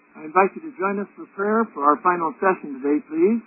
I invite you to join us for prayer for our final session today, please.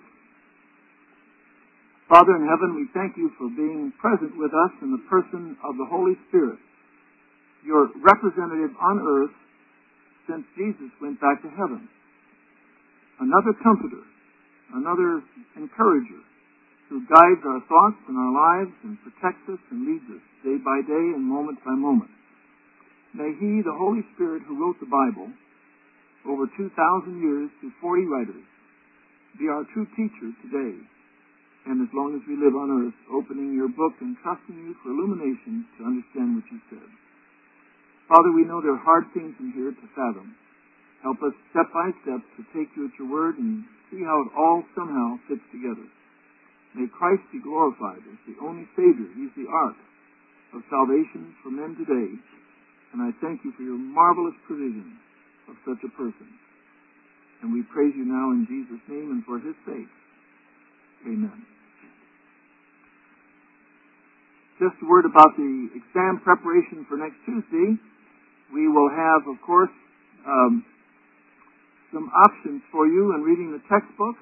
Father in heaven, we thank you for being present with us in the person of the Holy Spirit, your representative on earth since Jesus went back to heaven. Another comforter, another encourager who guides our thoughts and our lives and protects us and leads us day by day and moment by moment. May He, the Holy Spirit who wrote the Bible, over 2,000 years to 40 writers, be our true teacher today, and as long as we live on earth, opening your book and trusting you for illumination to understand what you said. Father, we know there are hard things in here to fathom. Help us step by step to take you at your word and see how it all somehow fits together. May Christ be glorified as the only Savior. He's the ark of salvation for men today, and I thank you for your marvelous provision of such a person. And we praise you now in Jesus' name and for his sake. Amen. Just a word about the exam preparation for next Tuesday. We will have, of course, some options for you in reading the textbook.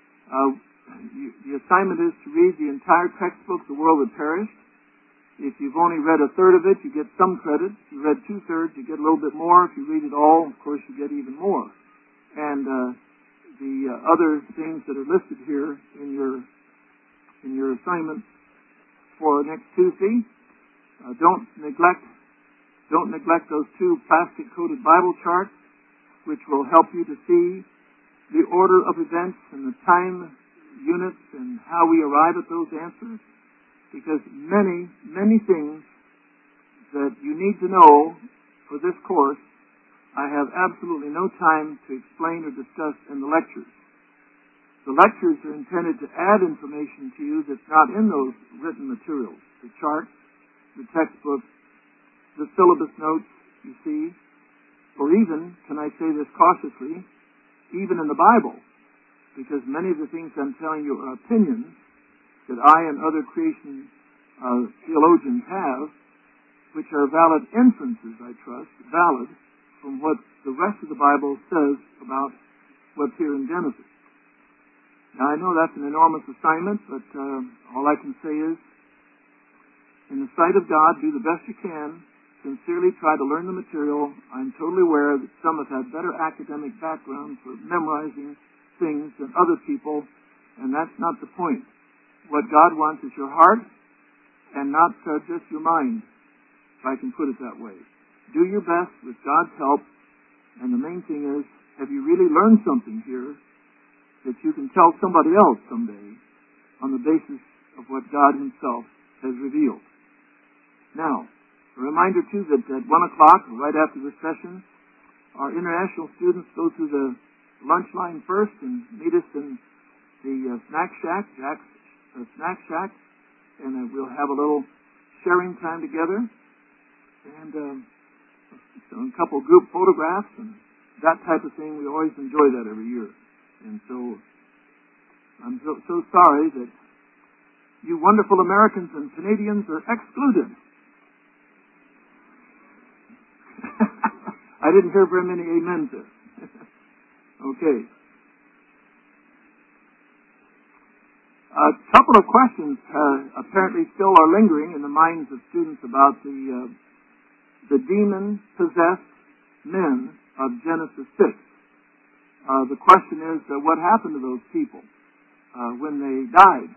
The assignment is to read the entire textbook, The World That Perished. If you've only read a third of it, you get some credit. If you read two-thirds, you get a little bit more. If you read it all, of course, you get even more. And the other things that are listed here in your assignment for next Tuesday, don't neglect those two plastic-coated Bible charts, which will help you to see the order of events and the time units and how we arrive at those answers. Because many, many things that you need to know for this course, I have absolutely no time to explain or discuss in the lectures. The lectures are intended to add information to you that's not in those written materials. The charts, the textbook, the syllabus notes, you see, or even, can I say this cautiously, even in the Bible. Because many of the things I'm telling you are opinions that I and other creation theologians have, which are valid inferences, I trust, valid from what the rest of the Bible says about what's here in Genesis. Now, I know that's an enormous assignment, but all I can say is, in the sight of God, do the best you can, sincerely try to learn the material. I'm totally aware that some have had better academic backgrounds for memorizing things than other people, and that's not the point. What God wants is your heart and not just your mind, if I can put it that way. Do your best with God's help, and the main thing is, have you really learned something here that you can tell somebody else someday on the basis of what God himself has revealed? Now, a reminder too that at 1 o'clock, right after this session, our international students go through the lunch line first and meet us in the snack shack, Jack's snack shack, and we'll have a little sharing time together, and a couple group photographs and that type of thing. We always enjoy that every year, and so I'm so sorry that you wonderful Americans and Canadians are excluded. I didn't hear very many amens there. Okay. A couple of questions apparently still are lingering in the minds of students about the demon-possessed men of Genesis 6. The question is, what happened to those people when they died?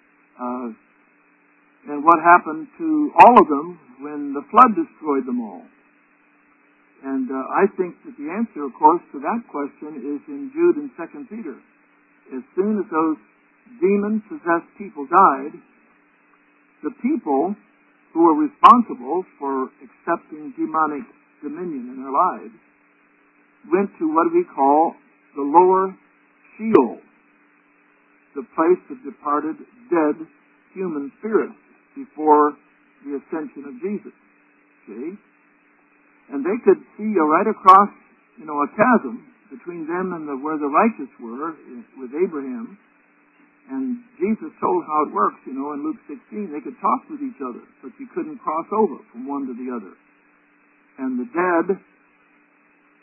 And what happened to all of them when the flood destroyed them all? And I think that the answer, of course, to that question is in Jude and 2 Peter. As soon as those demon-possessed people died, the people who were responsible for accepting demonic dominion in their lives went to what we call the lower Sheol, the place of departed, dead human spirits before the ascension of Jesus. See? And they could see right across, a chasm between them and where the righteous were with Abraham. And Jesus told how it works, in Luke 16. They could talk with each other, but you couldn't cross over from one to the other. And the dead who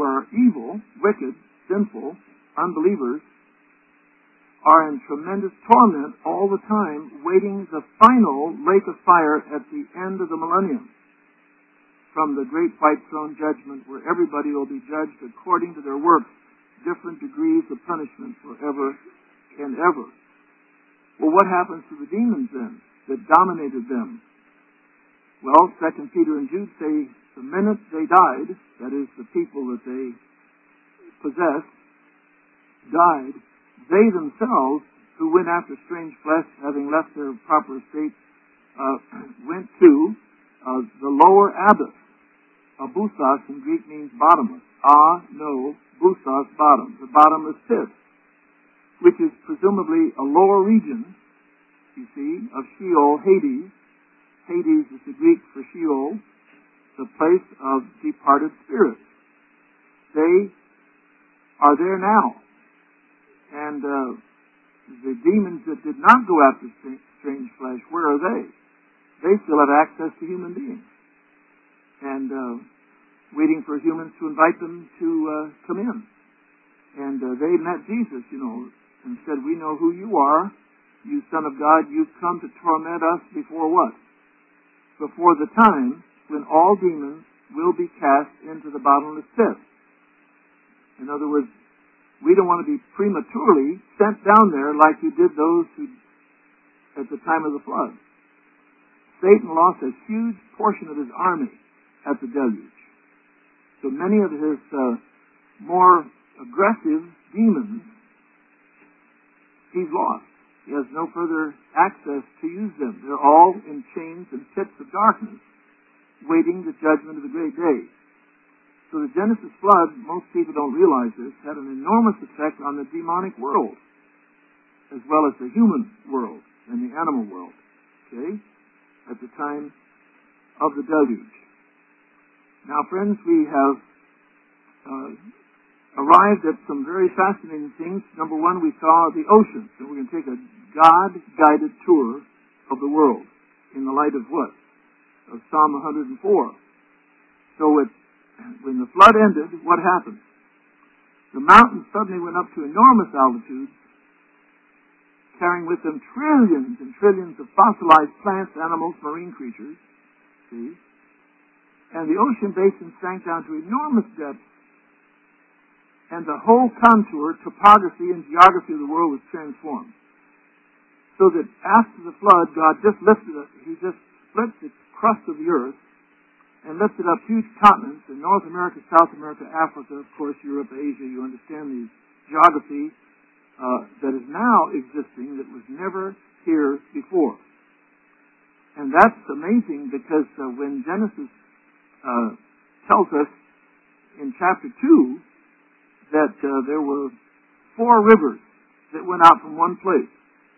are evil, wicked, sinful, unbelievers, are in tremendous torment all the time, waiting the final lake of fire at the end of the millennium, from the great white throne judgment, where everybody will be judged according to their works, different degrees of punishment forever and ever. Well, what happens to the demons then that dominated them? Well, 2 Peter and Jude say the minute they died, that is, the people that they possessed, died, they themselves, who went after strange flesh, having left their proper estate, went to the lower abyss. Abusos in Greek means bottomless. Busos, bottom. The bottomless pit, which is presumably a lower region, you see, of Sheol, Hades. Hades is the Greek for Sheol, the place of departed spirits. They are there now. And the demons that did not go after strange flesh, where are they? They still have access to human beings. And waiting for humans to invite them to come in. And they met Jesus, and said, "We know who you are, you Son of God. You've come to torment us before what? Before the time when all demons will be cast into the bottomless pit." In other words, we don't want to be prematurely sent down there like you did those who, at the time of the flood. Satan lost a huge portion of his army at the deluge. So many of his more aggressive demons, he's lost. He has no further access to use them. They're all in chains and pits of darkness, waiting the judgment of the great day. So the Genesis flood, most people don't realize this, had an enormous effect on the demonic world, as well as the human world and the animal world, okay, at the time of the deluge. Now, friends, we have arrived at some very fascinating things. Number one, we saw the oceans, and we're going to take a God-guided tour of the world in the light of what? Of Psalm 104. So when the flood ended, what happened? The mountains suddenly went up to enormous altitudes, carrying with them trillions and trillions of fossilized plants, animals, marine creatures. See? And the ocean basin sank down to enormous depths, and the whole contour, topography, and geography of the world was transformed. So that after the flood, God just lifted it. He just split the crust of the earth and lifted up huge continents in North America, South America, Africa, of course, Europe, Asia. You understand the geography that is now existing that was never here before. And that's amazing because when Genesis tells us in chapter 2 that there were 4 rivers that went out from one place,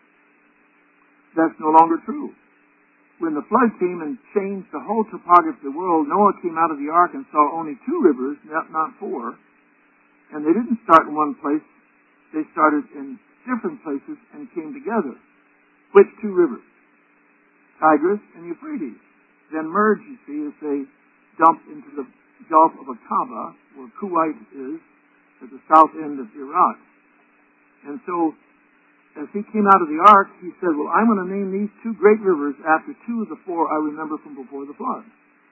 that's no longer true. When the flood came and changed the whole topography of the world, Noah came out of the ark and saw only 2 rivers, not 4. And they didn't start in one place. They started in different places and came together. Which 2 rivers? Tigris and Euphrates. Then merged, you see, as they dumped into the Gulf of Aqaba, where Kuwait is, at the south end of Iraq. And so, as he came out of the ark, he said, well, I'm going to name these 2 great rivers after 2 of the 4 I remember from before the flood.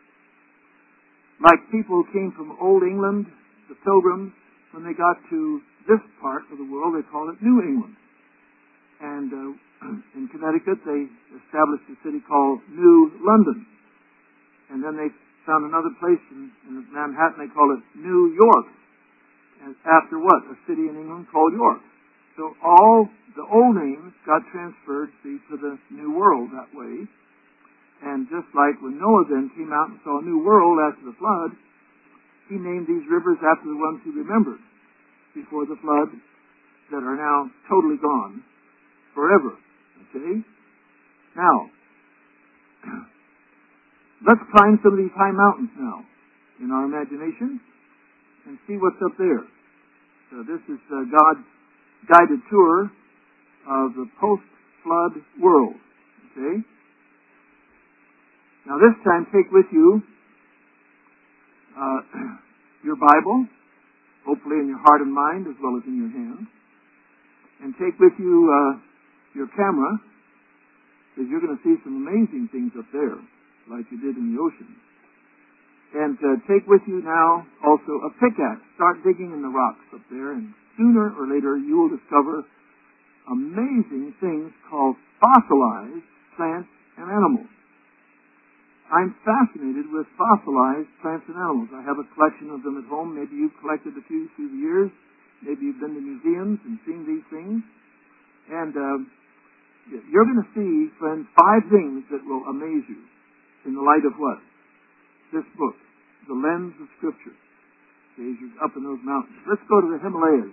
Like people who came from Old England, the Pilgrims, when they got to this part of the world, they called it New England. And in Connecticut, they established a city called New London. And then they found another place in Manhattan, they called it New York. And after what? A city in England called York. So all the old names got transferred, see, to the New World that way. And just like when Noah then came out and saw a new world after the flood, he named these rivers after the ones he remembered before the flood that are now totally gone forever. Okay? Now, let's climb some of these high mountains now in our imagination and see what's up there. So this is God's guided tour of the post-flood world. Okay? Now this time take with you your Bible hopefully in your heart and mind as well as in your hand. And take with you your camera, because you're going to see some amazing things up there, like you did in the ocean. And take with you now also a pickaxe. Start digging in the rocks up there, and sooner or later you will discover amazing things called fossilized plants and animals. I'm fascinated with fossilized plants and animals. I have a collection of them at home. Maybe you've collected a few through the years. Maybe you've been to museums and seen these things. And you're going to see, friends, 5 things that will amaze you in the light of what? This book, The Lens of Scripture. Okay, as you're up in those mountains. Let's go to the Himalayas.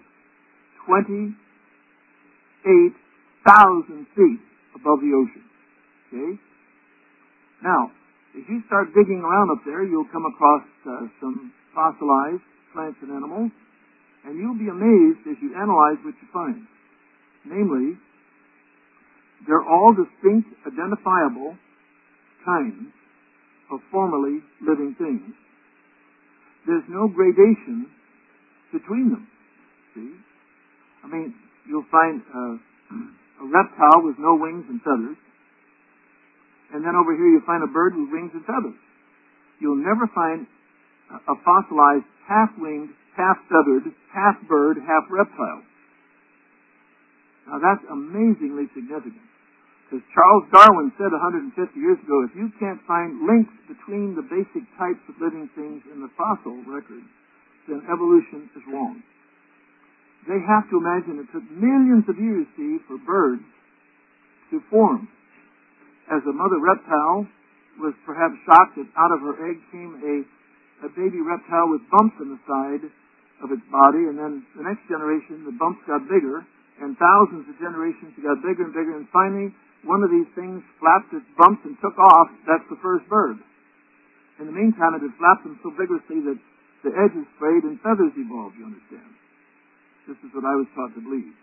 28,000 feet above the ocean. Okay? Now, if you start digging around up there, you'll come across some fossilized plants and animals, and you'll be amazed as you analyze what you find. Namely, they're all distinct, identifiable kinds of formerly living things. There's no gradation between them. See? I mean, you'll find a reptile with no wings and feathers, and then over here you'll find a bird with wings and feathers. You'll never find a fossilized half-winged, half-feathered, half-bird, half-reptile. Now that's amazingly significant. Because Charles Darwin said 150 years ago, if you can't find links between the basic types of living things in the fossil record, then evolution is wrong. They have to imagine it took millions of years, see, for birds to form. As a mother reptile was perhaps shocked that out of her egg came a baby reptile with bumps on the side of its body, and then the next generation, the bumps got bigger, and thousands of generations got bigger and bigger, and finally, one of these things flapped its bumps and took off. That's the first bird. In the meantime, it had flapped them so vigorously that the edges frayed and feathers evolved, you understand. This is what I was taught to believe.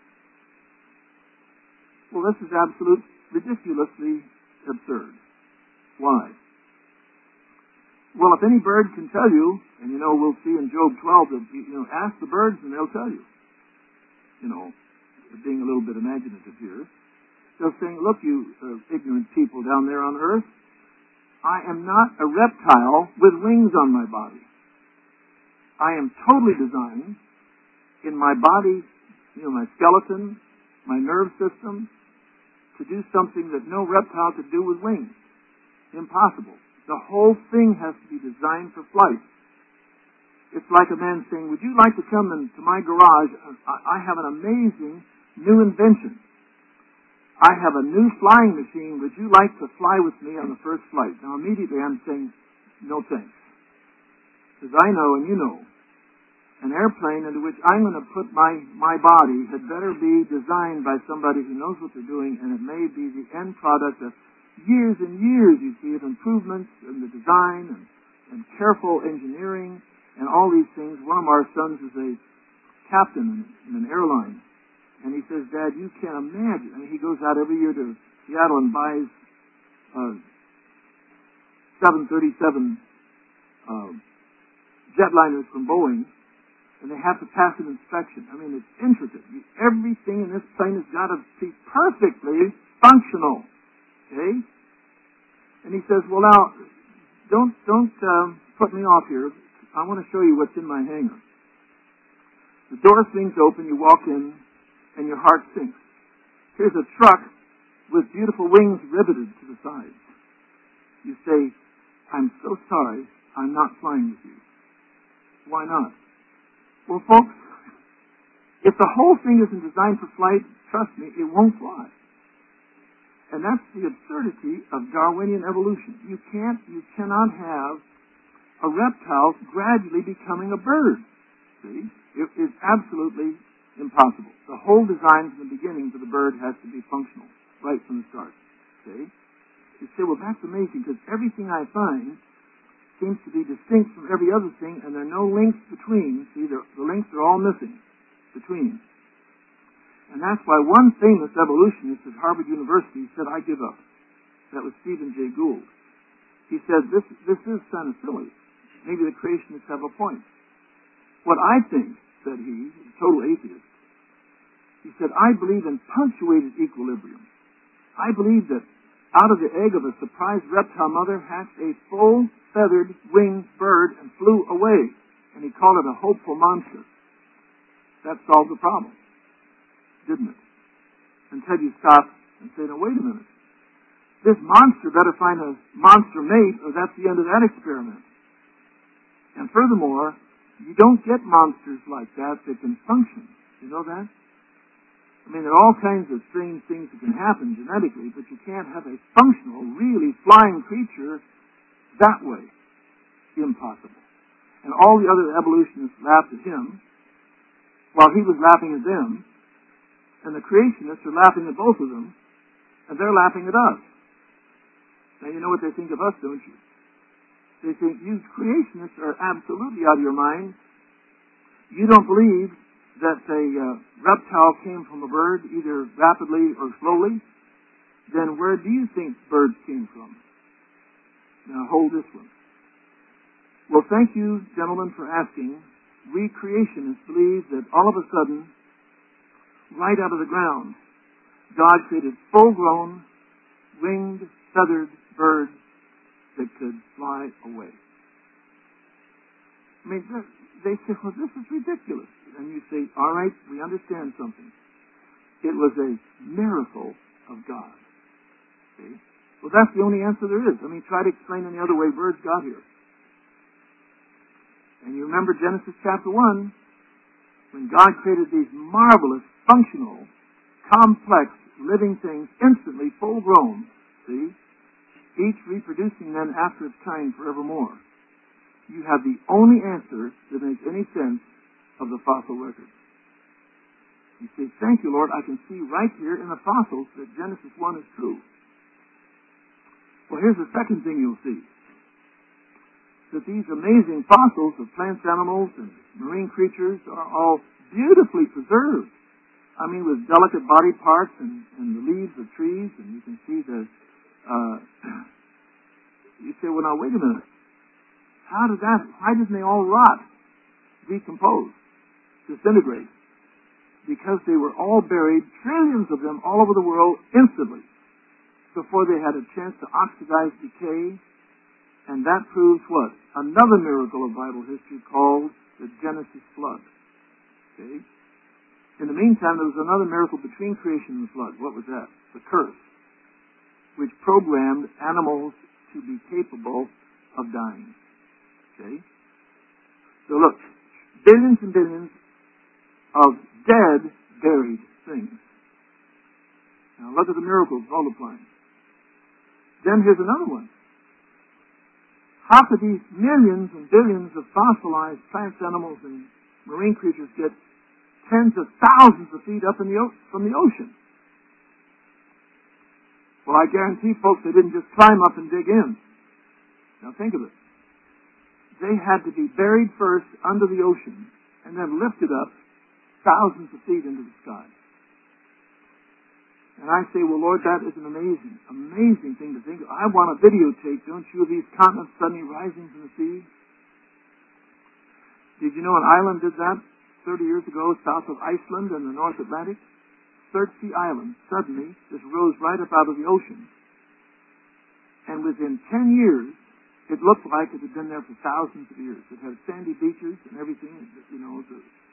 Well, this is absolute ridiculously absurd. Why? Well, if any bird can tell you, and we'll see in Job 12 that, ask the birds and they'll tell you. Being a little bit imaginative here. They're saying, look, you ignorant people down there on earth, I am not a reptile with wings on my body. I am totally designed in my body, my skeleton, my nerve system, to do something that no reptile could do with wings. Impossible. The whole thing has to be designed for flight. It's like a man saying, would you like to come into my garage? I have an amazing new invention. I have a new flying machine. Would you like to fly with me on the first flight? Now immediately I'm saying, no thanks. Because I know and you know, an airplane into which I'm going to put my body had better be designed by somebody who knows what they're doing, and it may be the end product of years and years, you see, of improvements in the design and careful engineering and all these things. One of our sons is a captain in an airline, and he says, Dad, you can't imagine. I mean, he goes out every year to Seattle and buys 737 jetliners from Boeing, and they have to pass an inspection. I mean, it's intricate. Everything in this plane has got to be perfectly functional. Okay? And he says, well, now, don't put me off here. I want to show you what's in my hangar. The door swings open, you walk in, and your heart sinks. Here's a truck with beautiful wings riveted to the sides. You say, I'm so sorry, I'm not flying with you. Why not? Well, folks, if the whole thing isn't designed for flight, trust me, it won't fly. And that's the absurdity of Darwinian evolution. You cannot have a reptile gradually becoming a bird. See? It's absolutely impossible. The whole design from the beginning for the bird has to be functional, right from the start. See? You say, well, that's amazing, because everything I find seems to be distinct from every other thing, and there are no links between. See, the links are all missing between. And that's why one famous evolutionist at Harvard University said, I give up. That was Stephen Jay Gould. He said, this is kind of silly. Maybe the creationists have a point. What I think said he, a total atheist, he said, I believe in punctuated equilibrium. I believe that out of the egg of a surprised reptile mother hatched a full, feathered, winged bird and flew away. And he called it a hopeful monster. That solved the problem, didn't it? Until you stop and say, no, wait a minute. This monster better find a monster mate, or that's the end of that experiment. And furthermore, you don't get monsters like that can function. You know that? I mean, there are all kinds of strange things that can happen genetically, but you can't have a functional, really flying creature that way. Impossible. And all the other evolutionists laughed at him while he was laughing at them, and the creationists are laughing at both of them, and they're laughing at us. Now, you know what they think of us, don't you? They think, you creationists are absolutely out of your mind. You don't believe that a reptile came from a bird, either rapidly or slowly. Then where do you think birds came from? Now, hold this one. Well, thank you, gentlemen, for asking. We creationists believe that all of a sudden, right out of the ground, God created full-grown, winged, feathered birds that could fly away. I mean, they say, well, this is ridiculous. And you say, all right, we understand something. It was a miracle of God. See? Well, that's the only answer there is. I mean, try to explain any other way birds got here. And you remember Genesis chapter 1, when God created these marvelous, functional, complex, living things, instantly full-grown, see? Each reproducing then after its kind forevermore. You have the only answer that makes any sense of the fossil record. You say, thank you, Lord, I can see right here in the fossils that Genesis 1 is true. Well, here's the second thing you'll see. That these amazing fossils of plants, animals, and marine creatures are all beautifully preserved. I mean, with delicate body parts and the leaves of trees, and you can see the... you say, well, now, wait a minute. Why didn't they all rot, decompose, disintegrate? Because they were all buried, trillions of them all over the world, instantly, before they had a chance to oxidize, decay, and that proves what? Another miracle of Bible history called the Genesis flood. Okay? In the meantime, there was another miracle between creation and the flood. What was that? The curse, which programmed animals to be capable of dying. Okay? So look, billions and billions of dead, buried things. Now look at the miracles multiplying. Then here's another one. How could these millions and billions of fossilized plants, animals, and marine creatures get tens of thousands of feet up from the ocean? Well, I guarantee, folks, they didn't just climb up and dig in. Now think of it. They had to be buried first under the ocean and then lifted up thousands of feet into the sky. And I say, well, Lord, that is an amazing, amazing thing to think of. I want a videotape, don't you, of these continents suddenly rising from the sea? Did you know an island did that 30 years ago south of Iceland in the North Atlantic? Surtsey Island suddenly just rose right up out of the ocean. And within 10 years, it looked like it had been there for thousands of years. It had sandy beaches and everything, you know.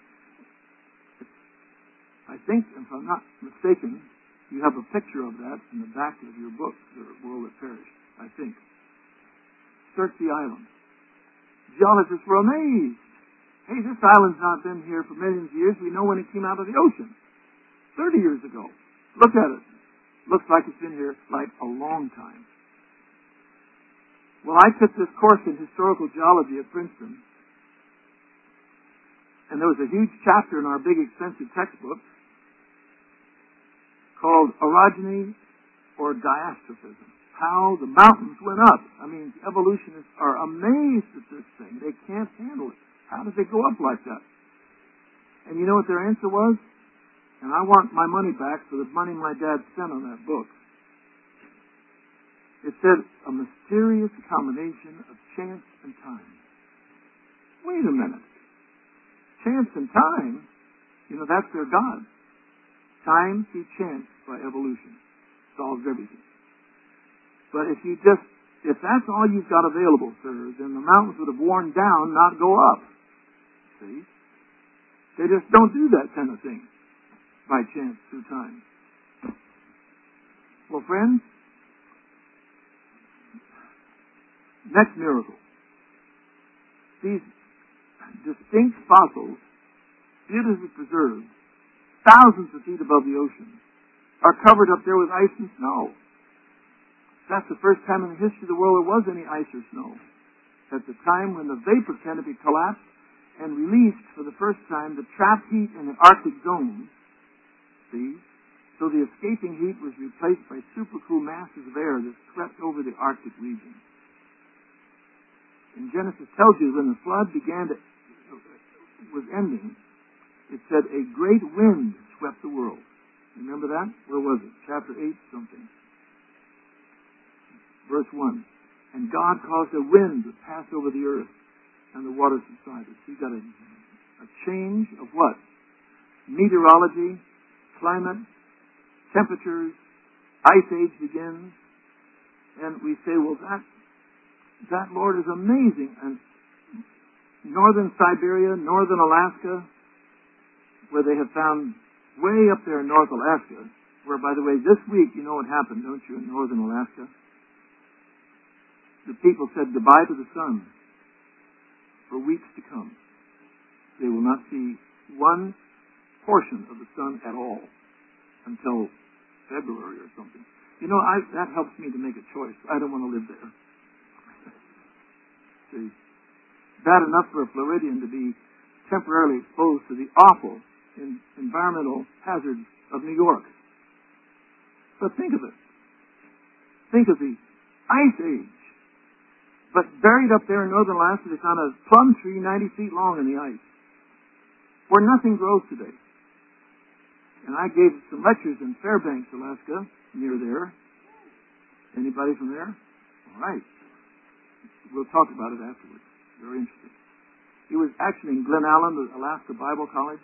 I think, if I'm not mistaken, you have a picture of that in the back of your book, The World That Perished, I think. Surtsey Island. Geologists were amazed. Hey, this island's not been here for millions of years. We know when it came out of the ocean. 30 years ago. Look at it. Looks like it's been here like a long time. Well, I took this course in historical geology at Princeton, and there was a huge chapter in our big, expensive textbook called Orogeny or Diastrophism. How the mountains went up. I mean, evolutionists are amazed at this thing. They can't handle it. How did they go up like that? And you know what their answer was? And I want my money back for the money my dad spent on that book. It said, a mysterious combination of chance and time. Wait a minute. chance and time, that's their God. Time through chance by evolution solves everything. But if that's all you've got available, sir, then the mountains would have worn down, not go up. See? They just don't do that kind of thing by chance through time. Well, friends, next miracle. These distinct fossils, beautifully preserved, thousands of feet above the ocean, are covered up there with ice and snow. That's the first time in the history of the world there was any ice or snow. At the time when the vapor canopy collapsed and released for the first time the trapped heat in the Arctic zone, so the escaping heat was replaced by supercool masses of air that swept over the Arctic region. And Genesis tells you when the flood was ending, it said a great wind swept the world. Remember that? Where was it? Chapter 8 something. Verse 1. And God caused a wind to pass over the earth, and the waters subsided. So you got a change of what? Meteorology, climate, temperatures, ice age begins. And we say, well, that, Lord, is amazing. And northern Siberia, northern Alaska, where they have found way up there in North Alaska, where, by the way, this week, you know what happened, don't you, in northern Alaska? The people said goodbye to the sun for weeks to come. They will not see one portion of the sun at all until February or something. That helps me to make a choice. I don't want to live there. See, bad enough for a Floridian to be temporarily exposed to the awful environmental hazards of New York. But think of it. Think of the ice age. But buried up there in northern Alaska, they found a plum tree 90 feet long in the ice, where nothing grows today. And I gave some lectures in Fairbanks, Alaska, near there. Anybody from there? All right. We'll talk about it afterwards. Very interesting. He was actually in Glen Allen, the Alaska Bible College.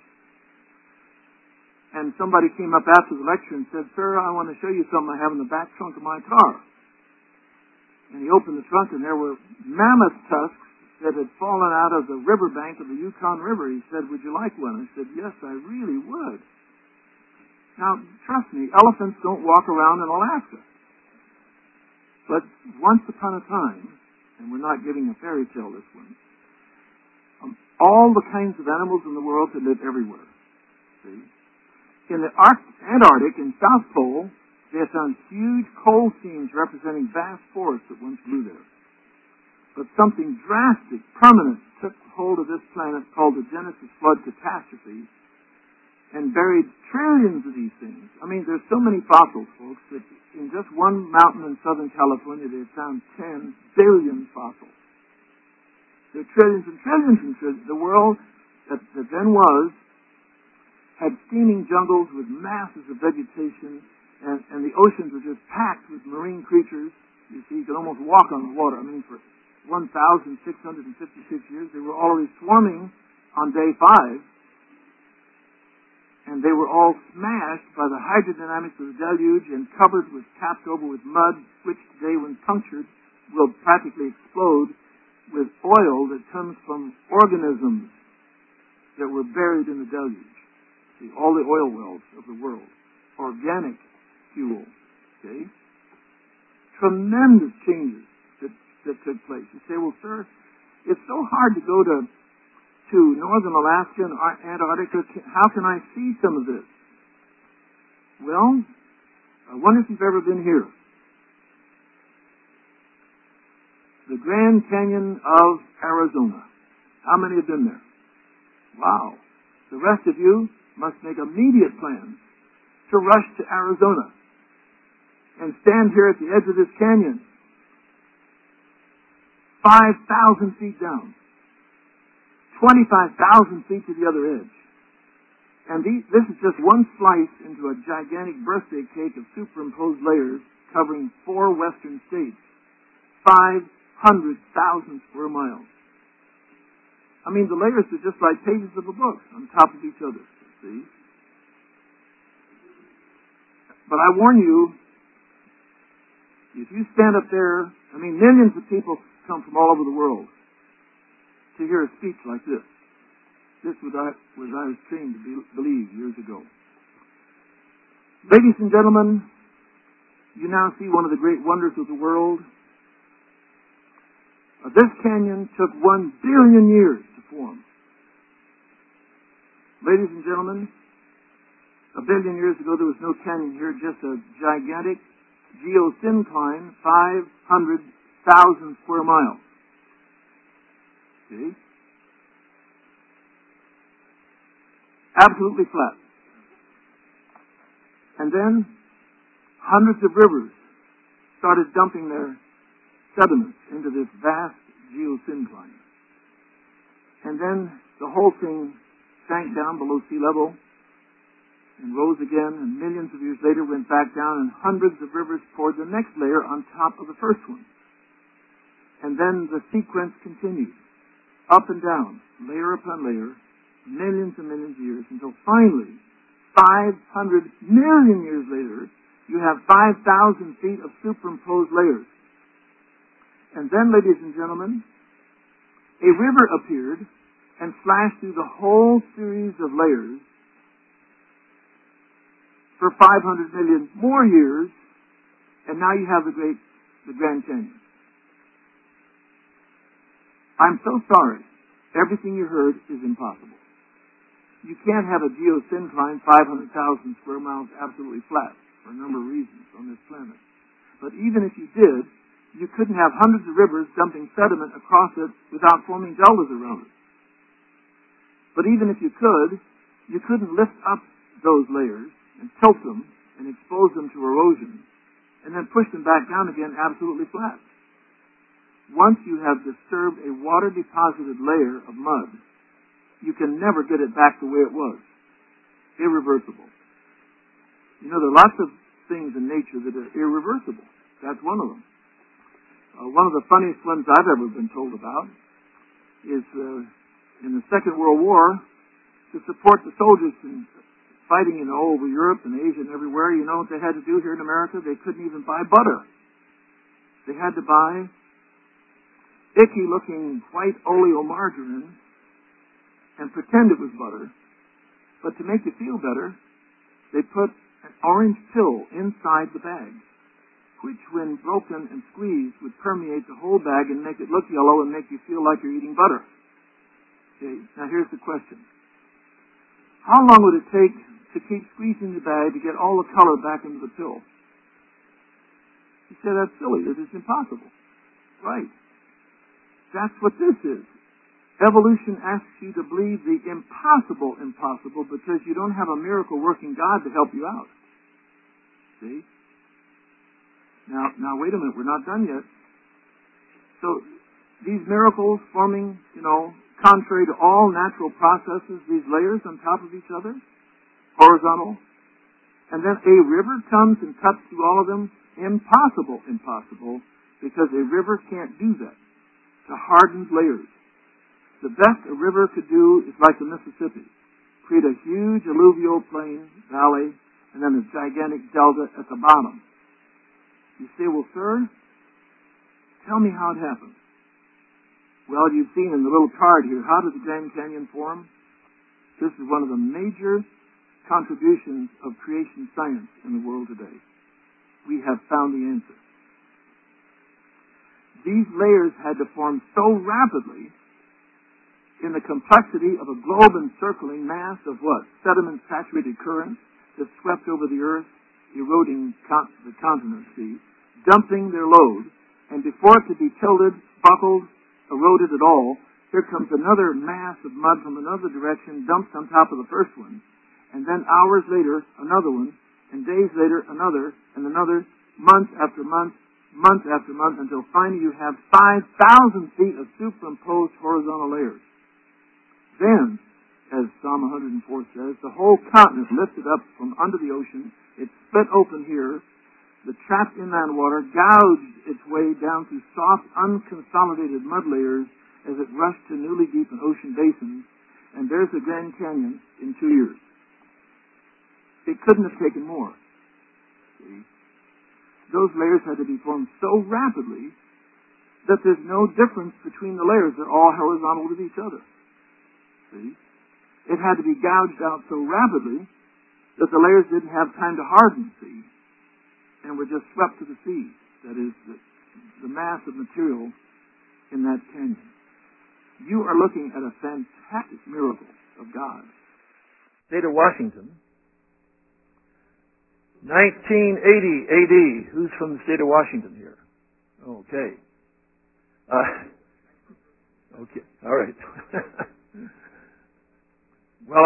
And somebody came up after the lecture and said, "Sir, I want to show you something I have in the back trunk of my car." And he opened the trunk, and there were mammoth tusks that had fallen out of the riverbank of the Yukon River. He said, "Would you like one?" I said, "Yes, I really would." Now, trust me, elephants don't walk around in Alaska. But once upon a time, and we're not giving a fairy tale this one, all the kinds of animals in the world could live everywhere. See? In the Antarctic, in South Pole, they have found huge coal seams representing vast forests that once grew there. But something drastic, permanent, took hold of this planet called the Genesis flood catastrophe and buried trillions of these things. I mean, there's so many fossils, folks, that in just one mountain in Southern California, they've found 10 billion fossils. There are trillions and trillions and trillions. The world that then was had steaming jungles with masses of vegetation, and the oceans were just packed with marine creatures. You see, you could almost walk on the water. I mean, for 1,656 years, they were already swarming on day 5, and they were all smashed by the hydrodynamics of the deluge and capped over with mud, which today, when punctured, will practically explode with oil that comes from organisms that were buried in the deluge. See, all the oil wells of the world. Organic fuel. Okay? Tremendous changes that took place. You say, "Well, sir, it's so hard to go to northern Alaska and Antarctica. How can I see some of this?" Well, I wonder if you've ever been here. The Grand Canyon of Arizona. How many have been there? Wow. The rest of you must make immediate plans to rush to Arizona and stand here at the edge of this canyon, 5,000 feet down, 25,000 feet to the other edge. And this is just one slice into a gigantic birthday cake of superimposed layers covering 4 western states, 500,000 square miles. I mean, the layers are just like pages of a book on top of each other, see? But I warn you, if you stand up there, I mean, millions of people come from all over the world to hear a speech like this. This was I was trained to believe years ago. Ladies and gentlemen, you now see one of the great wonders of the world. This canyon took 1 billion years to form. Ladies and gentlemen, 1 billion years ago there was no canyon here, just a gigantic geosyncline, 500,000 square miles. See? Absolutely flat. And then hundreds of rivers started dumping their sediments into this vast geosyncline. And then the whole thing sank down below sea level and rose again, and millions of years later went back down, and hundreds of rivers poured the next layer on top of the first one. And then the sequence continued, up and down, layer upon layer, millions and millions of years, until finally, 500 million years later, you have 5,000 feet of superimposed layers. And then, ladies and gentlemen, a river appeared and flashed through the whole series of layers for 500 million more years, and now you have the Grand Canyon. I'm so sorry. Everything you heard is impossible. You can't have a geosyncline 500,000 square miles absolutely flat for a number of reasons on this planet. But even if you did, you couldn't have hundreds of rivers dumping sediment across it without forming deltas around it. But even if you couldn't lift up those layers and tilt them and expose them to erosion and then push them back down again absolutely flat. Once you have disturbed a water-deposited layer of mud, you can never get it back the way it was. Irreversible. You know, there are lots of things in nature that are irreversible. That's one of them. One of the funniest ones I've ever been told about is in the Second World War, to support the soldiers in fighting, all over Europe and Asia and everywhere, you know what they had to do here in America? They couldn't even buy butter. They had to buy icky-looking white oleomargarine and pretend it was butter. But to make you feel better, they put an orange pill inside the bag, which when broken and squeezed would permeate the whole bag and make it look yellow and make you feel like you're eating butter. Okay, now here's the question. How long would it take to keep squeezing the bag to get all the color back into the pill? You say, that's silly. That is impossible. Right. That's what this is. Evolution asks you to believe the impossible because you don't have a miracle-working God to help you out. See? Now, wait a minute. We're not done yet. So, these miracles forming, contrary to all natural processes, these layers on top of each other, horizontal, and then a river comes and cuts through all of them. Impossible, because a river can't do that to hardened layers. The best a river could do is like the Mississippi, create a huge alluvial plain, valley, and then a gigantic delta at the bottom. You say, well, sir, tell me how it happened. Well, you've seen in the little card here, how did the Grand Canyon form? This is one of the major contributions of creation science in the world today. We have found the answer. These layers had to form so rapidly in the complexity of a globe-encircling mass of what? Sediment-saturated currents that swept over the earth, eroding the continent, see, dumping their load, and before it could be tilted, buckled, eroded at all, here comes another mass of mud from another direction, dumped on top of the first one, and then hours later, another one, and days later, another, and another, month after month, until finally you have 5,000 feet of superimposed horizontal layers. Then, as Psalm 104 says, the whole continent lifted up from under the ocean. It split open here. The trapped inland water gouged its way down through soft, unconsolidated mud layers as it rushed to newly deep and ocean basins, and there's the Grand Canyon in 2 years. It couldn't have taken more. See? Those layers had to be formed so rapidly that there's no difference between the layers. They're all horizontal with each other. See? It had to be gouged out so rapidly that the layers didn't have time to harden, see, and were just swept to the sea. That is, the mass of material in that canyon. You are looking at a fantastic miracle of God. State of Washington, 1980 AD. Who's from the state of Washington here? Okay. Okay. All right. Well,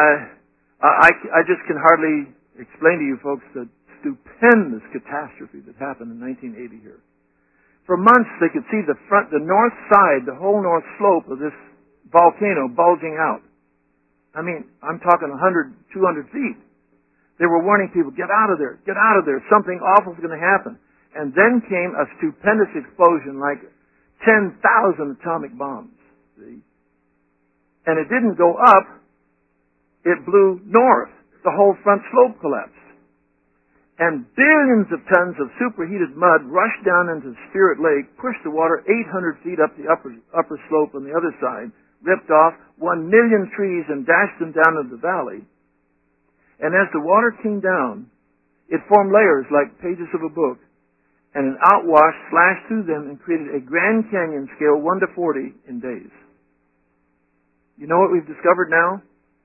I just can hardly explain to you folks the stupendous catastrophe that happened in 1980 here. For months they could see the north side, the whole north slope of this volcano bulging out. I mean, I'm talking 100, 200 feet. They were warning people, get out of there, something awful is going to happen. And then came a stupendous explosion like 10,000 atomic bombs. See? And it didn't go up, it blew north. The whole front slope collapsed. And billions of tons of superheated mud rushed down into Spirit Lake, pushed the water 800 feet up the upper slope on the other side, ripped off 1 million trees and dashed them down into the valley. And as the water came down, it formed layers like pages of a book, and an outwash slashed through them and created a Grand Canyon scale 1 to 40 in days. You know what we've discovered now?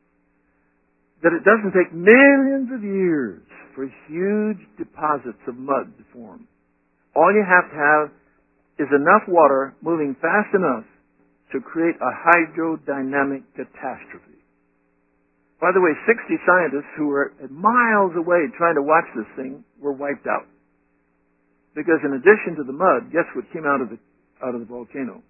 That it doesn't take millions of years for huge deposits of mud to form. All you have to have is enough water moving fast enough to create a hydrodynamic catastrophe. By the way, 60 scientists who were miles away trying to watch this thing were wiped out. Because in addition to the mud, guess what came out of the volcano?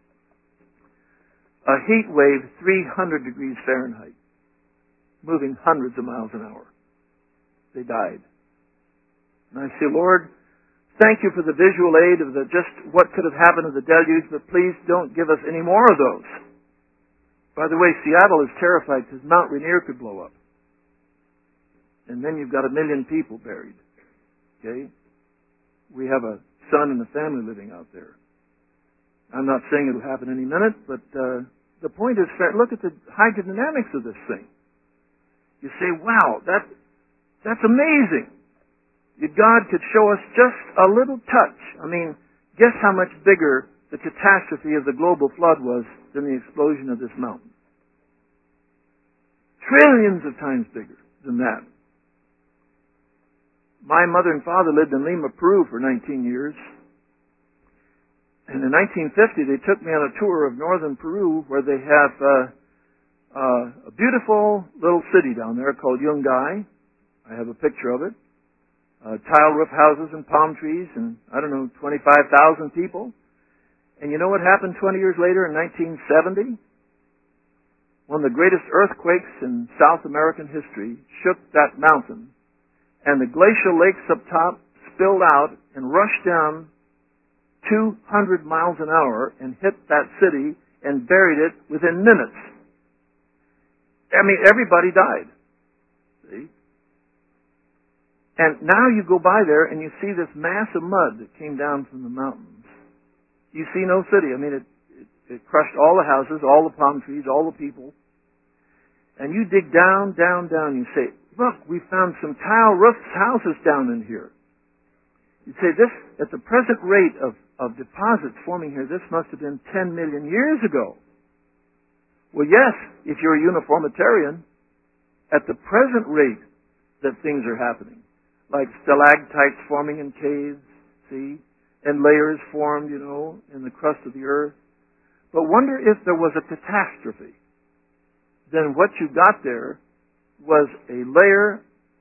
A heat wave 300 degrees Fahrenheit, moving hundreds of miles an hour. They died. And I say, Lord, thank you for the visual aid of just what could have happened to the deluge, but please don't give us any more of those. By the way, Seattle is terrified because Mount Rainier could blow up. And then you've got 1 million people buried. Okay? We have a son and a family living out there. I'm not saying it'll happen any minute, but the point is, look at the hydrodynamics of this thing. You say, wow, that's amazing. God could show us just a little touch. I mean, guess how much bigger the catastrophe of the global flood was than the explosion of this mountain. Trillions of times bigger than that. My mother and father lived in Lima, Peru for 19 years. And in 1950, they took me on a tour of northern Peru where they have a beautiful little city down there called Yungay. I have a picture of it. Tile roof houses and palm trees and, 25,000 people. And you know what happened 20 years later in 1970? One of the greatest earthquakes in South American history shook that mountain. And the glacial lakes up top spilled out and rushed down 200 miles an hour and hit that city and buried it within minutes. I mean, everybody died. See? And now you go by there and you see this mass of mud that came down from the mountains. You see no city. I mean, it crushed all the houses, all the palm trees, all the people. And you dig down, down, down. You say, look, we found some tile roofed houses down in here. You say, this, at the present rate of deposits forming here, this must have been 10 million years ago. Well, yes, if you're a uniformitarian, at the present rate that things are happening, like stalactites forming in caves, see, and layers formed, in the crust of the earth. But wonder if there was a catastrophe. Then what you got there was a layer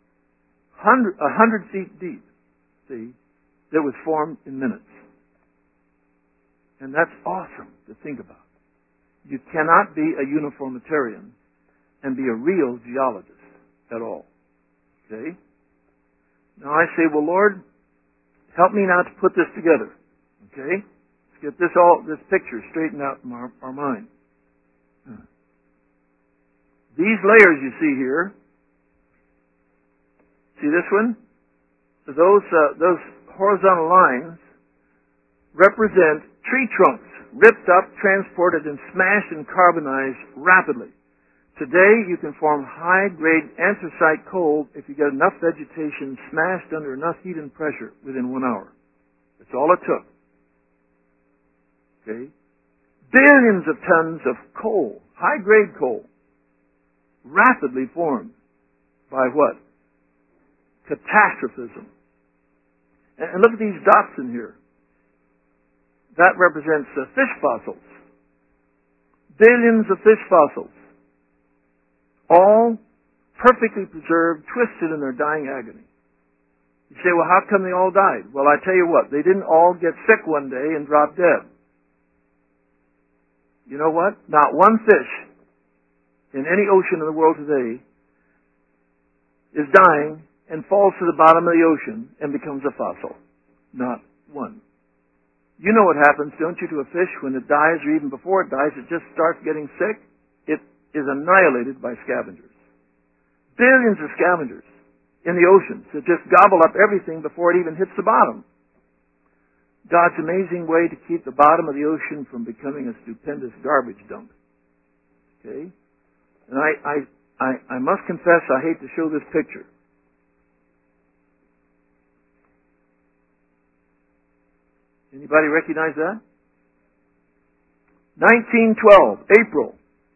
100 feet deep, see, that was formed in minutes. And that's awesome to think about. You cannot be a uniformitarian and be a real geologist at all. Okay? Now I say, well, Lord, help me now to put this together. Okay? It's get this picture straightened out in our mind. These layers you see here, see this one? Those horizontal lines represent tree trunks, ripped up, transported, and smashed and carbonized rapidly. Today, you can form high-grade anthracite coal if you get enough vegetation smashed under enough heat and pressure within 1 hour. That's all it took. Okay? Billions of tons of coal, high-grade coal, rapidly formed by what? Catastrophism. And look at these dots in here. That represents fish fossils. Billions of fish fossils. All perfectly preserved, twisted in their dying agony. You say, well, how come they all died? Well, I tell you what, they didn't all get sick one day and drop dead. You know what? Not one fish in any ocean in the world today is dying and falls to the bottom of the ocean and becomes a fossil. Not one. You know what happens, don't you, to a fish when it dies, or even before it dies, it just starts getting sick? It is annihilated by scavengers. Billions of scavengers in the oceans that just gobble up everything before it even hits the bottom. God's amazing way to keep the bottom of the ocean from becoming a stupendous garbage dump. Okay? And I must confess, I hate to show this picture. Anybody recognize that? 1912, April.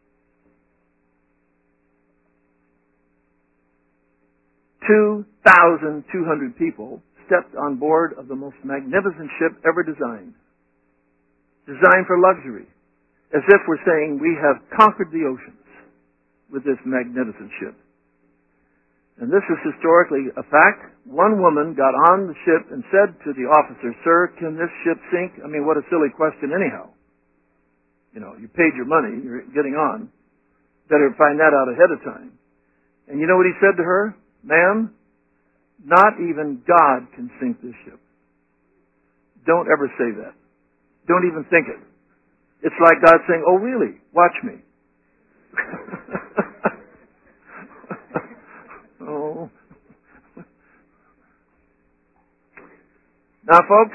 $2,200 people stepped on board of the most magnificent ship ever designed. Designed for luxury. As if we're saying we have conquered the oceans with this magnificent ship. And this is historically a fact. One woman got on the ship and said to the officer, "Sir, can this ship sink?" I mean, what a silly question anyhow. You know, you paid your money, you're getting on. Better find that out ahead of time. And you know what he said to her? "Ma'am, not even God can sink this ship." Don't ever say that. Don't even think it. It's like God saying, "Oh, really? Watch me." Oh. Now, folks,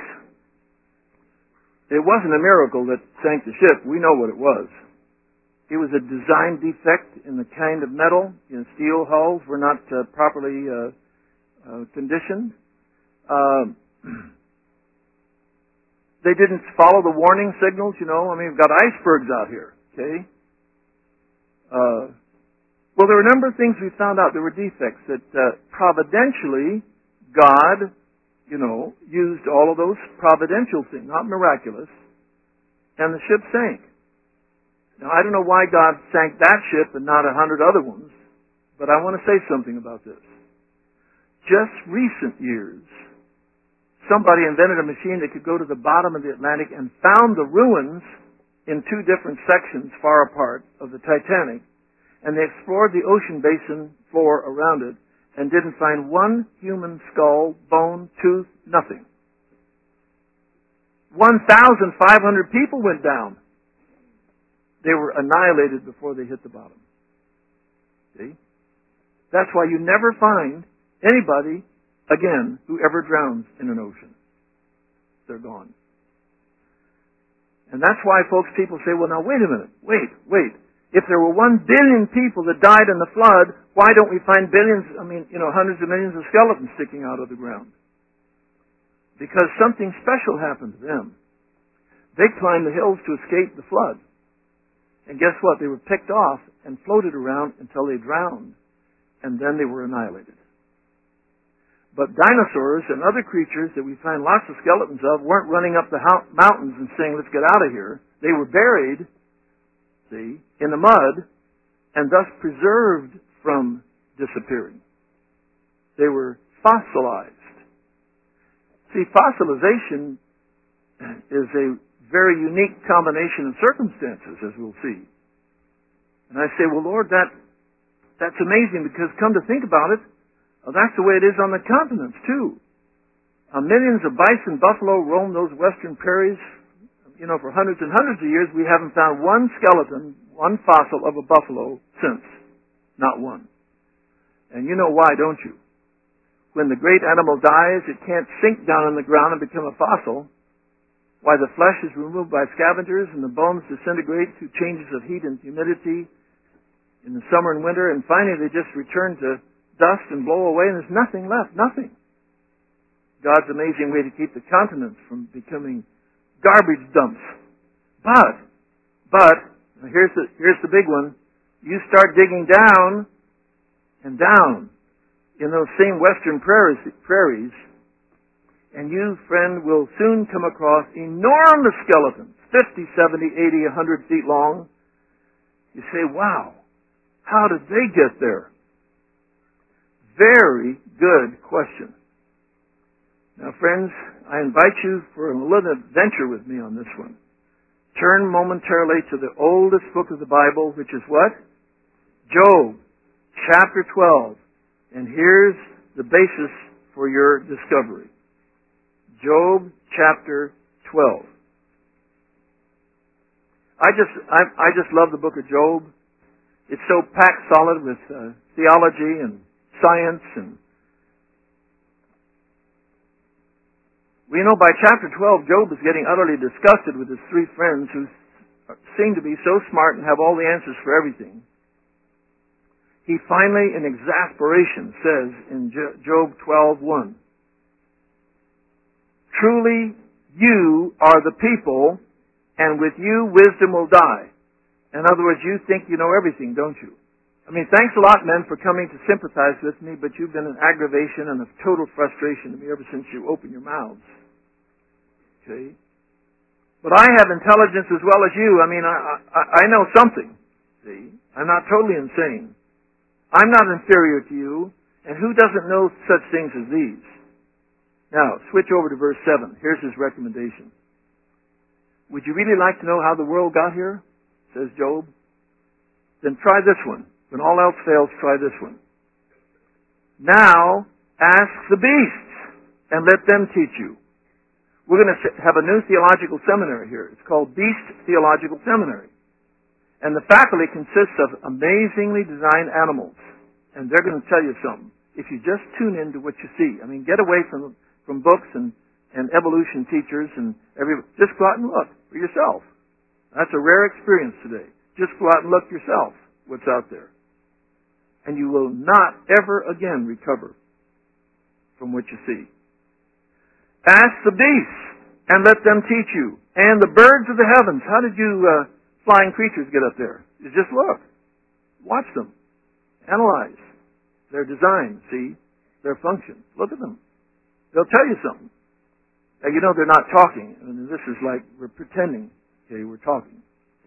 it wasn't a miracle that sank the ship. We know what it was. It was a design defect in the kind of metal. Steel hulls were not properly conditioned. They didn't follow the warning signals, you know. I mean, we've got icebergs out here, okay? Well, there were a number of things we found out. There were defects that providentially God, you know, used all of those providential things, not miraculous, and the ship sank. Now, I don't know why God sank that ship and not 100 other ones, but I want to say something about this. Just recent years, somebody invented a machine that could go to the bottom of the Atlantic and found the ruins in two different sections far apart of the Titanic, and they explored the ocean basin floor around it and didn't find one human skull, bone, tooth, nothing. 1,500 people went down. They were annihilated before they hit the bottom. See? That's why you never find anybody again who ever drowns in an ocean. They're gone. And that's why, folks, people say, well, now, wait a minute. Wait. If there were 1 billion people that died in the flood, why don't we find billions, hundreds of millions of skeletons sticking out of the ground? Because something special happened to them. They climbed the hills to escape the flood. And guess what? They were picked off and floated around until they drowned. And then they were annihilated. But dinosaurs and other creatures that we find lots of skeletons of weren't running up the mountains and saying, "Let's get out of here." They were buried, see, in the mud, and thus preserved from disappearing. They were fossilized. See, fossilization is a very unique combination of circumstances, as we'll see. And I say, well, Lord, that's amazing, because come to think about it, that's the way it is on the continents, too. Millions of bison, buffalo roam those western prairies, for hundreds and hundreds of years, we haven't found one skeleton, one fossil of a buffalo since. Not one. And you know why, don't you? When the great animal dies, it can't sink down in the ground and become a fossil. Why, the flesh is removed by scavengers and the bones disintegrate through changes of heat and humidity in the summer and winter, and finally they just return to dust and blow away, and there's nothing left, nothing. God's amazing way to keep the continents from becoming garbage dumps. But here's the big one. You start digging down and down in those same western prairies, and you, friend, will soon come across enormous skeletons, 50, 70, 80, 100 feet long. You say, wow, how did they get there? Very good question. Now, friends, I invite you for a little adventure with me on this one. Turn momentarily to the oldest book of the Bible, which is what? Job, chapter 12. And here's the basis for your discovery. Job, chapter 12. I just love the book of Job. It's so packed solid with theology and science, and we know by chapter 12, Job is getting utterly disgusted with his three friends who seem to be so smart and have all the answers for everything. He finally, in exasperation, says in Job 12:1, "Truly you are the people, and with you wisdom will die." In other words, you think you know everything, don't you? I mean, thanks a lot, men, for coming to sympathize with me, but you've been an aggravation and a total frustration to me ever since you opened your mouths. Okay? But I have intelligence as well as you. I mean, I know something. See? I'm not totally insane. I'm not inferior to you, and who doesn't know such things as these? Now, switch over to verse 7. Here's his recommendation. Would you really like to know how the world got here? Says Job. Then try this one. When all else fails, try this one. Now, ask the beasts, and let them teach you. We're going to have a new theological seminary here. It's called Beast Theological Seminary. And the faculty consists of amazingly designed animals. And they're going to tell you something. If you just tune in to what you see. I mean, get away from books and evolution teachers and everybody. Just go out and look for yourself. That's a rare experience today. Just go out and look yourself what's out there. And you will not ever again recover from what you see. Ask the beasts and let them teach you. And the birds of the heavens. How did you flying creatures get up there? You just look. Watch them. Analyze their design. See? Their function. Look at them. They'll tell you something. Now, you know they're not talking. I mean, this is like we're pretending. Okay, we're talking.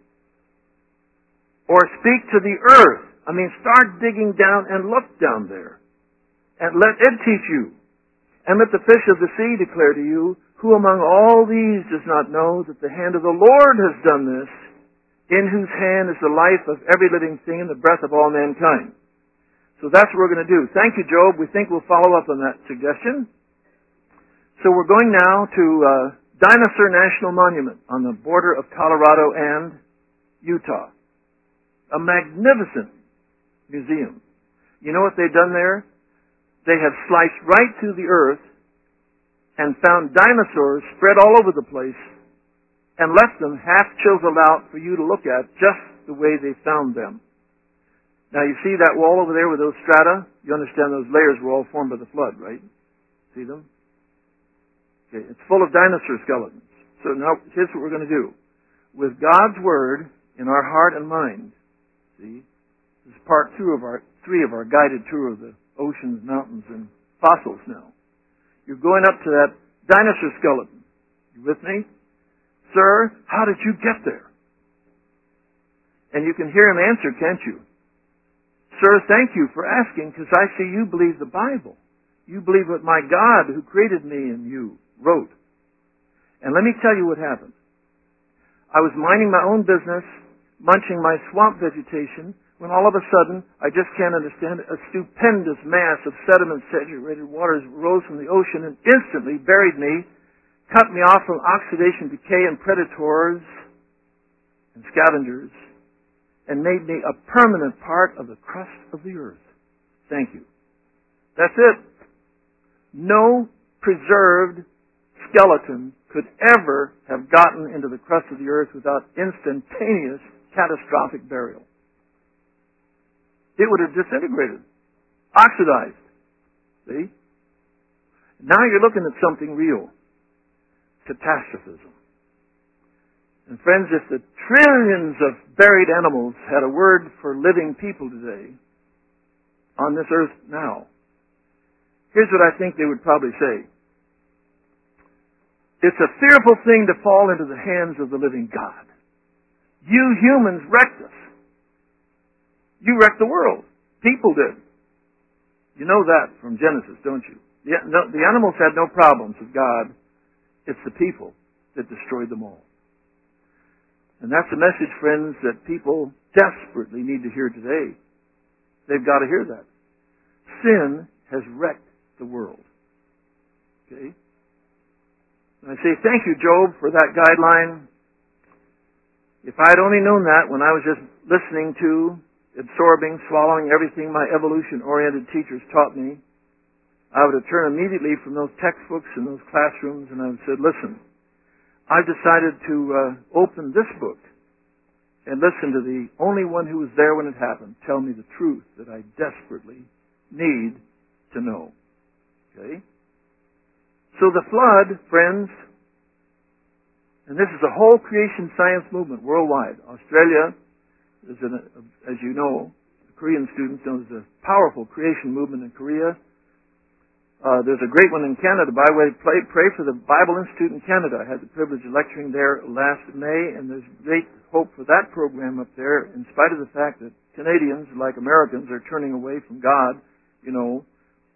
Or speak to the earth. I mean, start digging down and look down there. And let it teach you. And let the fish of the sea declare to you, who among all these does not know that the hand of the Lord has done this, in whose hand is the life of every living thing and the breath of all mankind. So that's what we're going to do. Thank you, Job. We think we'll follow up on that suggestion. So we're going now to Dinosaur National Monument on the border of Colorado and Utah. A magnificent museum. You know what they've done there? They have sliced right through the earth and found dinosaurs spread all over the place and left them half chiseled out for you to look at just the way they found them. Now you see that wall over there with those strata? You understand those layers were all formed by the flood, right? See them? Okay, it's full of dinosaur skeletons. So now here's what we're going to do. With God's Word in our heart and mind, see, this is part 3 of our guided tour of the oceans, mountains, and fossils now. You're going up to that dinosaur skeleton. You with me? Sir, how did you get there? And you can hear him answer, can't you? Sir, thank you for asking, because I see you believe the Bible. You believe what my God, who created me and you, wrote. And let me tell you what happened. I was minding my own business, munching my swamp vegetation, when all of a sudden, I just can't understand it, a stupendous mass of sediment-saturated waters rose from the ocean and instantly buried me cut me off from oxidation, decay, and predators and scavengers, and made me a permanent part of the crust of the earth. Thank you. That's it. No preserved skeleton could ever have gotten into the crust of the earth without instantaneous catastrophic burial. It would have disintegrated, oxidized. See? Now you're looking at something real. Catastrophism. And friends, if the trillions of buried animals had a word for living people today on this earth now, here's what I think they would probably say. It's a fearful thing to fall into the hands of the living God. You humans wrecked us. You wrecked the world. People did. You know that from Genesis, don't you? The animals had no problems with God. It's the people that destroyed them all. And that's a message, friends, that people desperately need to hear today. They've got to hear that. Sin has wrecked the world. Okay? And I say, thank you, Job, for that guideline. If I had only known that when I was just listening to, absorbing, swallowing everything my evolution-oriented teachers taught me, I would have turned immediately from those textbooks and those classrooms and I would have said, listen, I've decided to open this book and listen to the only one who was there when it happened tell me the truth that I desperately need to know. Okay? So the flood, friends, and this is a whole creation science movement worldwide. Australia is, as you know, Korean students know there's a powerful creation movement in Korea. There's a great one in Canada. By the way, pray for the Bible Institute in Canada. I had the privilege of lecturing there last May, and there's great hope for that program up there, in spite of the fact that Canadians, like Americans, are turning away from God. You know,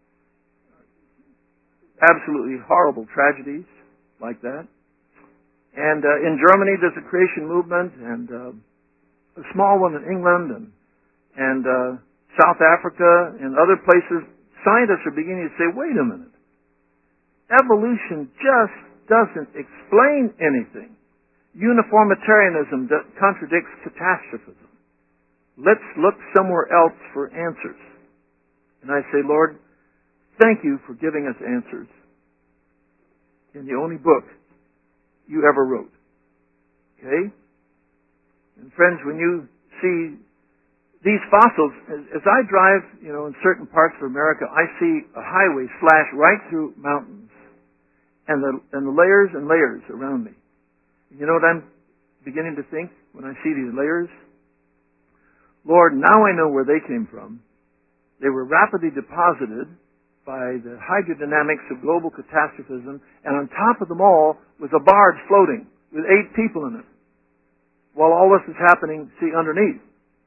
absolutely horrible tragedies like that. And in Germany, there's a creation movement, and a small one in England, and South Africa, and other places. Scientists are beginning to say, wait a minute. Evolution just doesn't explain anything. Uniformitarianism contradicts catastrophism. Let's look somewhere else for answers. And I say, Lord, thank you for giving us answers in the only book you ever wrote. Okay? And friends, when you see these fossils, as I drive, in certain parts of America, I see a highway slash right through mountains, and the layers and layers around me. You know what I'm beginning to think when I see these layers? Lord, now I know where they came from. They were rapidly deposited by the hydrodynamics of global catastrophism, and on top of them all was a barge floating with 8 people in it, while all this is happening, see, underneath.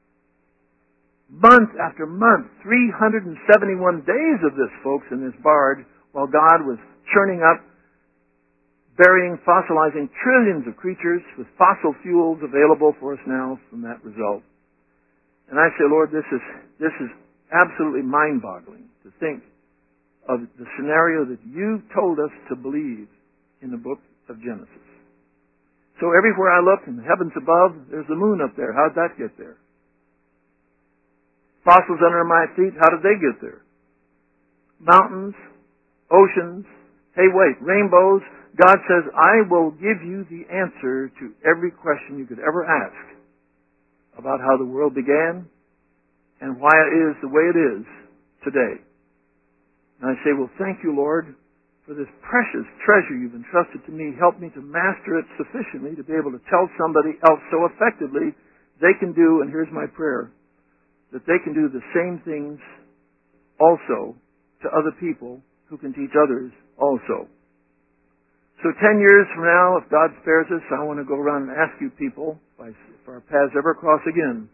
Month after month, 371 days of this, folks, in this barge, while God was churning up, burying, fossilizing trillions of creatures with fossil fuels available for us now from that result. And I say, Lord, this is absolutely mind-boggling to think of the scenario that you told us to believe in the book of Genesis. So everywhere I look, in the heavens above, there's the moon up there. How'd that get there? Fossils under my feet, how did they get there? Mountains, oceans, hey wait, rainbows. God says, I will give you the answer to every question you could ever ask about how the world began and why it is the way it is today. And I say, well, thank you, Lord, for this precious treasure you've entrusted to me. Help me to master it sufficiently to be able to tell somebody else so effectively they can do, and here's my prayer, that they can do the same things also to other people who can teach others also. So 10 years from now, if God spares us, I want to go around and ask you people, if our paths ever cross again,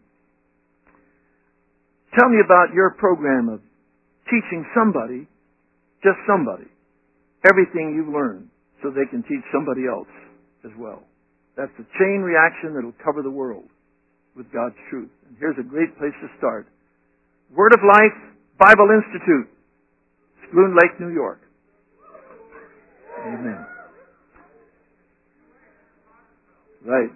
tell me about your program of teaching somebody, just somebody, everything you've learned so they can teach somebody else as well. That's a chain reaction that will cover the world with God's truth. And here's a great place to start. Word of Life Bible Institute, Loon Lake, New York. Amen. Right.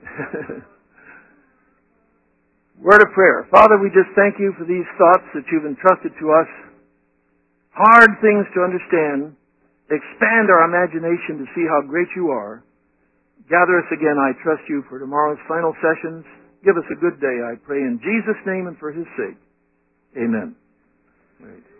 Word of prayer. Father, we just thank you for these thoughts that you've entrusted to us. Hard things to understand. Expand our imagination to see how great you are. Gather us again, I trust you, for tomorrow's final sessions. Give us a good day, I pray, in Jesus' name and for his sake. Amen. Right.